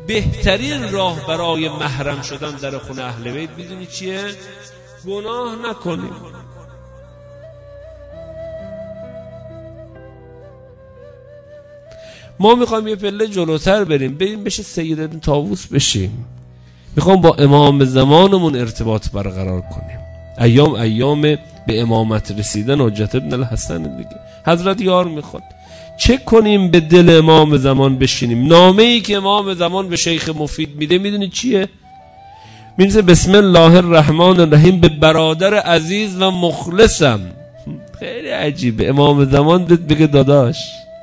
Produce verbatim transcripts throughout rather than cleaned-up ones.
بهترین راه برای محرم شدن در خونه اهل بیت میدونی چیه؟ گناه نکنیم. ما میخوایم یه پله جلوتر بریم، بریم بشه سید ابن طاووس بشیم. میخوام با امام زمانمون ارتباط برقرار کنیم. ایام ایام به امامت رسیدن حجت ابن الحسن دیگه. حضرت یار میخواد چه کنیم به دل امام زمان بشینیم. نامه ای که امام زمان به شیخ مفید میده میدونی چیه؟ می‌نویسه بسم الله الرحمن الرحیم به برادر عزیز و مخلصم. خیلی عجیبه امام زمان بگه داداش.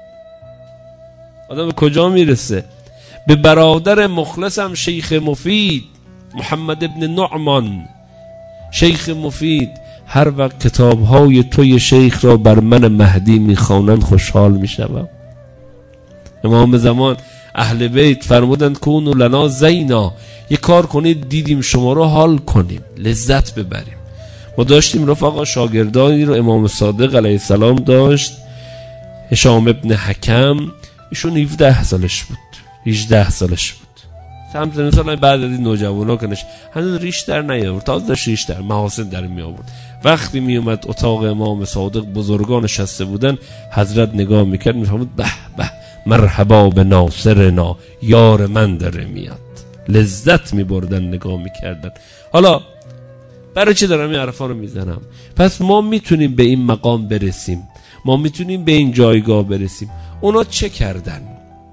آدم به کجا میرسه؟ به برادر مخلصم شیخ مفید محمد ابن نعمان. شیخ مفید هر وقت کتاب‌های توی شیخ را بر من مهدی میخوانند خوشحال میشوم. امام زمان اهل بیت فرمودند کونوا لنا زینا، یه کار کنید دیدیم شما رو حال کنیم، لذت ببریم. ما داشتیم رفقا شاگردانی رو امام صادق علیه السلام داشت، هشام ابن حکم، ایشون هفده سالش بود، هجده سالش بود. همزن سال بعد از این نوجوانا کنش هنوز ریش در نیاورد، تازه داشت ریش در محاسن در می آورد. وقتی می اومد اتاق امام صادق بزرگان نشسته بودن، حضرت نگاه میکرد میفهمید به به مرحبا به ناصرنا، یار من داره میاد. لذت میبردن نگاه میکردن. حالا برای چی دارم این حرفا رو میزنم؟ پس ما میتونیم به این مقام برسیم، ما میتونیم به این جایگاه برسیم. اونا چه کردن؟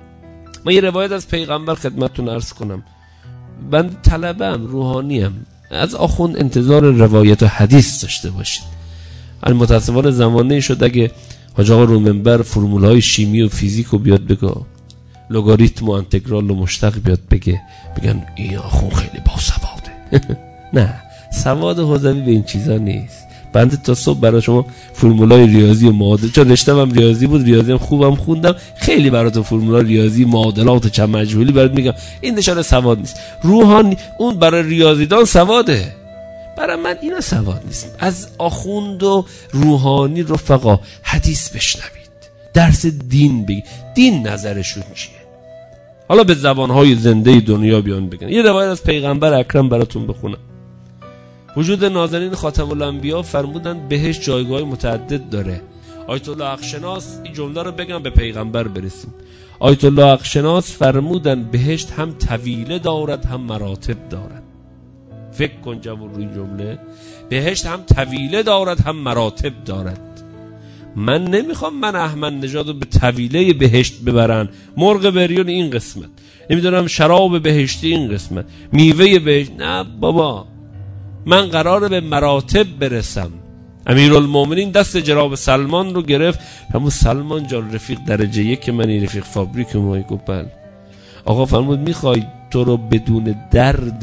ما یه روایت از پیغمبر خدمتتون عرض کنم. من طلبم روحانیم، از آخوند انتظار روایت و حدیث داشته باشید. متاسفانه زمانه شد اگه حاج آقا رو منبر فرمولهای شیمی و فیزیک رو بیاد بگه، لگاریتم و انتگرال و مشتق بیاد بگه، بگن این آخوند خیلی باسواده. نه، سواد حوزوی به این چیزا نیست. بنده تا صبح برای شما فرمولای ریاضی و معادلات، چون رشته‌م هم ریاضی بود، ریاضی هم خوبم خوندم، خیلی براتون فرمولای ریاضی، معادلات و چند مجهولی برات میگم. این نشانه سواد نیست. روحانی اون برای ریاضیدان سواده، برای من اینا سواد نیست. از آخوند و روحانی رفقا حدیث بشنوید، درس دین بگید، دین نظرشون چیه، حالا به زبانهای زنده دنیا بیان بگن. یه روایت از پیغمبر اکرم براتون بخونم. وجود نازنین خاتم الانبیا فرمودن بهشت جایگاه متعدد داره. آیت الله حقشناس این جمله رو بگم به پیغمبر برسیم. آیت الله حقشناس فرمودن بهشت هم طویله دارد هم مراتب دارد. فکر کن جوون روی جمله، بهشت هم طویله دارد هم مراتب دارد. من نمیخوام من احمد نژاد رو به طویله بهشت ببرن، مرغ بریون این قسمت، نمیدونم شراب بهشتی این قسمت، میوه بهشت. نه بابا، من قراره به مراتب برسم. امیرالمومنین دست جناب سلمان رو گرفت، همون سلمان جان رفیق درجه یک منی، رفیق فابریک مایی. گفت بله. آقا فرمود میخوای تو رو بدون درد،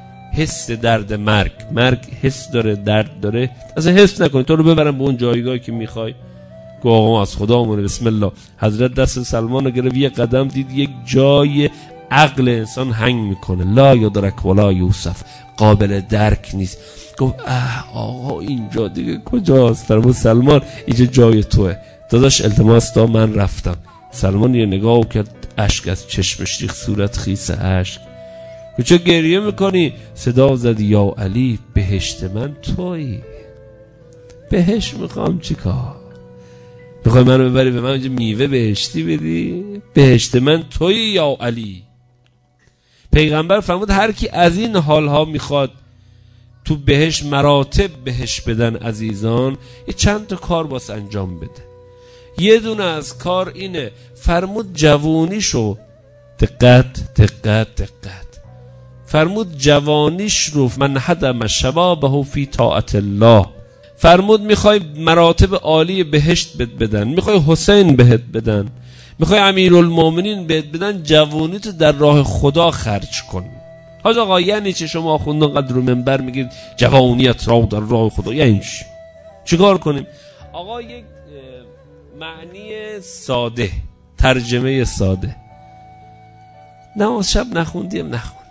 حس درد مرگ، مرگ حس داره درد داره، اصلا حس نکنی، تو رو ببرم به اون جایگاهی که میخوای. گفت آقا از خدا مونه بسم الله. حضرت دست سلمان رو گرفت، یه قدم دید یک جای عقل انسان هنگ میکنه، لا یدرک ولا یوصف، قابل درک نیست. گفت اه آقا اینجا دیگه کجاست؟ فرمود سلمان اینجا جای توه داداش، التماس تا من رفتم. سلمان یه نگاه کرد، اشک از چشمش ریخت، صورت خیس اشک. چه گریه میکنی؟ صدا زد یا علی بهشت من تویی. بهشت میخوام چیکار؟ میخوای منو ببری به من اینجا میوه بهشتی بدی؟ بهشت من تویی یا علی. پیغمبر فرمود هر کی از این حالها میخواد تو بهش مراتب بهش بدن عزیزان، یه چند تا کار باس انجام بده. یه دونه از کار اینه، فرمود جوونیشو، دقت دقت دقت، فرمود جوانیش رو من حدم شبابه فی طاعت الله. فرمود میخوای مراتب عالی بهشت بد بدن، میخوای حسین بهت بدن، میخوای امیرالمومنین بهت بدن، جوانی تو در راه خدا خرج کن. حاج آقا یعنی چه شما خوندن قدر رو منبر میگید جوانیت را در راه خدا، یعنی چی؟ چیکار کنیم؟ آقا یک معنی ساده، ترجمه ساده. نماز شب نخوندیم نخوندی،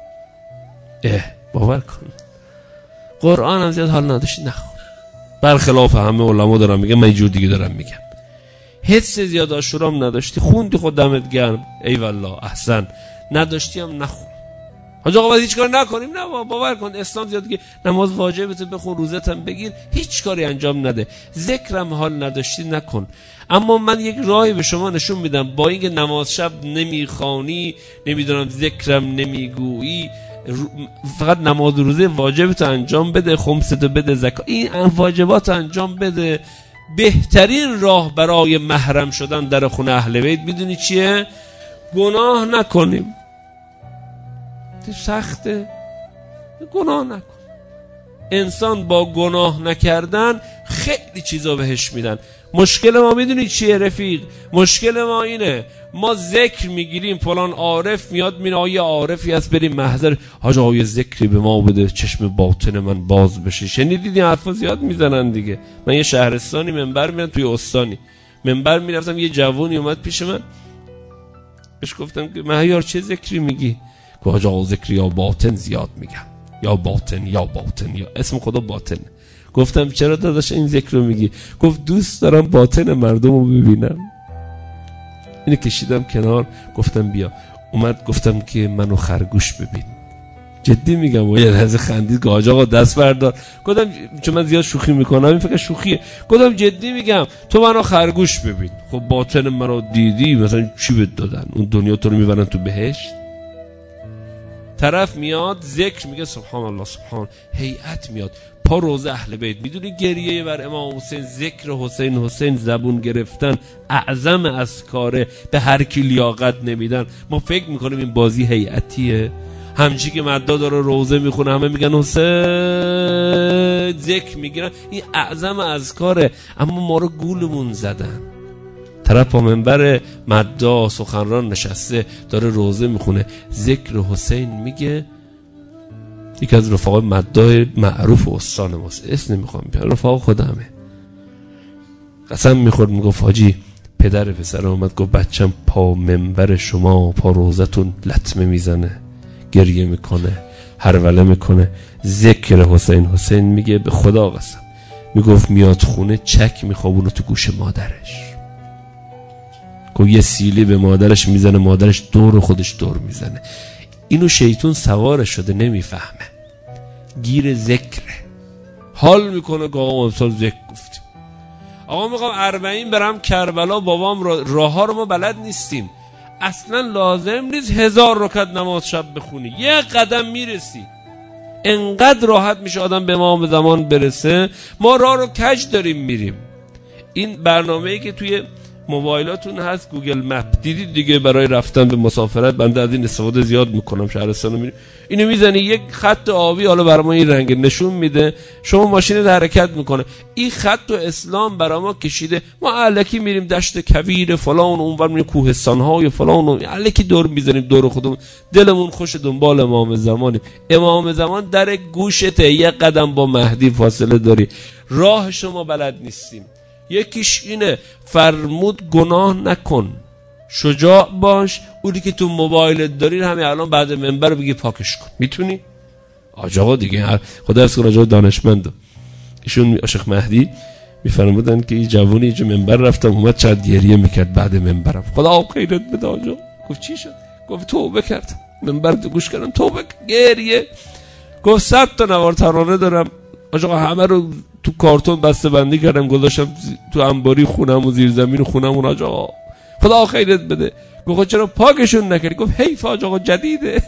اه باور کن. قرآن هم زیاد حال نداشتی نخون، برخلاف همه علما دارم میگم، من اینجور دیگه دارم میگم. حس زیاد آشورام نداشتی، خوندی خود دمت گرم، ای والله احسن. نداشتی هم نخون. حاج آقا باید هیچ کار نکنیم؟ نه، باور کن اسلام زیاد که نماز واجبته بخون، روزت هم بگیر، هیچ کاری انجام نده، ذکرم حال نداشتی نکن. اما من یک راهی به شما نشون میدم، با اینکه نماز شب نمیخوانی، نمیدونم ذکرم نمیگویی، فقط نماز روزه واجبت انجام بده، خمست بده، زکات، این واجبات انجام بده. بهترین راه برای محرم شدن در خونه اهل بیت میدونی چیه؟ گناه نکنیم. سخته، گناه نکن. انسان با گناه نکردن خیلی چیزا بهش میدن. مشکل ما میدونی چیه رفیق؟ مشکل ما اینه، ما ذکر میگیریم، فلان عارف میاد میره، آیه عارفی هست بریم محضر، حاج آقا یه ذکری به ما بده چشم باطن من باز بشه. شنیدید این حرفا زیاد میزنن دیگه. من یه شهرستانی منبر میرم، توی استانی منبر میرفتم، یه جوونی اومد پیش من، بهش گفتم که مهیار چه ذکری میگی؟ که حاج آقا ذکری یا باطن زیاد میگم، یا باطن یا باطن یا اسم خدا باطن. گفتم چرا داداش این ذکر رو میگی؟ گفت دوست دارم باطن مردم رو ببینم. اینو کشیدم کنار، گفتم بیا. اومد گفتم که منو خرگوش ببین. جدی میگم. و یه لحظه خندید که حاج آقا دست بردار. گفتم چون من زیاد شوخی میکنم، این فکر شوخیه. گفتم جدی میگم تو منو خرگوش ببین. خب باطن منو دیدی، مثلا چی بهت دادن؟ اون دنیا تو رو میبرن تو بهشت؟ طرف میاد ذکر میگه سبحان الله سبحان، هیئت میاد پا روزه اهل بیت. میدونی گریه بر امام حسین، ذکر حسین حسین زبون گرفتن اعظم از کاره، به هر کی لیاقت نمیدن. ما فکر میکنیم این بازی هیئتیه. همچی که مدا داره روزه میخونه همه میگن حسین، ذکر میگیرن، این اعظم از کاره. اما ما رو گولمون زدن. طرف با منبر مدا سخنران نشسته داره روزه میخونه، ذکر حسین میگه. یکی از رفاق مدای معروف استان ماست، اسم نمیخوام بیارم، رفاق خودمه، قسم میخورد میگفت حاجی پدر پسر اومد گفت بچم پا منبر شما پا روزتون لطمه میزنه، گریه میکنه، هروله میکنه، ذکر حسین حسین میگه. به خدا قسم میگفت میاد خونه چک میخوابونه تو گوش مادرش، که یه سیلی به مادرش میزنه، مادرش دور خودش دور میزنه. اینو شیطون سوار شده نمیفهمه، گیر ذکره، حال میکنه که آقا امسال ذکر گفتیم، آقا میخوام اربعین برم کربلا، بابام را راه ها رو ما بلد نیستیم. اصلا لازم نیست هزار رکعت نماز شب بخونی، یه قدم میرسی. انقدر راحت میشه آدم به امام زمان برسه. ما راه رو کج داریم میریم. این برنامه‌ای که توی موبایلاتون هست، گوگل مپ، دیدید دیگه، برای رفتن به مسافرت بنده از این استفاده زیاد میکنم. شهرستانو میریم، اینو میزنی یک خط آبی، حالا برای ما این رنگ نشون میده، شما ماشین حرکت میکنه. این خط و اسلام برای ما کشیده. ما الکی میریم دشت کویر فلان، اونور میریم کوهستان های فلان، الکی دور میزنیم دور خودمون، دلمون خوش دنبال امام زمانیم. امام زمان در گوشته، یک قدم با مهدی فاصله داری، راه شما بلد نیستیم. یکیش اینه، فرمود گناه نکن، شجاع باش. اونی که تو موبایلت داری همین الان بعد منبر بگی پاکش کن. میتونی؟ آج آقا دیگه خدا از کن آج آقا دانشمند، ایشون شیخ مهدی میفرمودن که این جوونی جو منبر رفتم اومد چند گریه میکرد بعد منبرم. خدا خیرت بده آج آقا. گفت چی شد؟ گفت توبه کردم، منبر تو گوش کردم توبه گریه. گفت صد تا نوار ترانه دارم آج آقا، همه رو تو کارتون بسته بندی کردم گذاشتم تو انباری خونم و زیر زمین خونم. آج آقا خدا خیرت بده. گفت چرا پاکشون نکردی؟ گفت حیف آج آقا جدیده.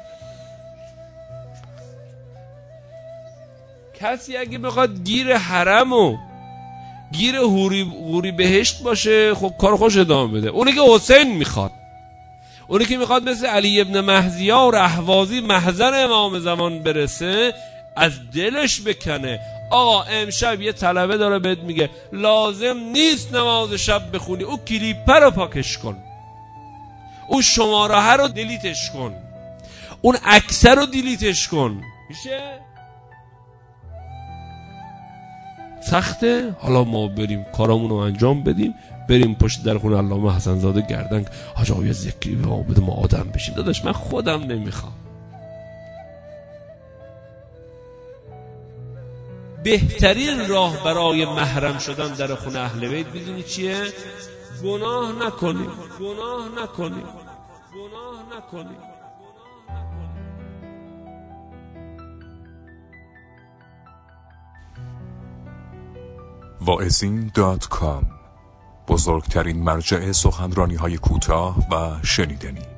کسی اگه بخواد گیر حرم و گیر حوری حوری بهشت باشه، خب کار خوش ادامه بده. اونی که حسین میخواد، اونی که میخواد مثل علی ابن مهزیا و اهوازی محضر امام زمان برسه، از دلش بکنه آقا امشب یه طلبه داره بهت میگه لازم نیست نماز شب بخونی، او کلیپه رو پاکش کن، اون شماره رو دیلیتش کن، اون عکس رو دیلیتش کن. میشه؟ سخته؟ حالا ما بریم کارامون رو انجام بدیم، بریم پشت در خونه علامه حسن زاده گردن حاج آقا یه ذکری به ما بده ما آدم بشیم. داداش من خودم نمیخوام. بهترین راه برای محرم شدن در خونه اهل بیت میدونی چیه؟ گناه نکنیم، گناه نکنیم، گناه نکنیم. واعظین دات کام، بزرگترین مرجع سخنرانی های کوتاه و شنیدنی.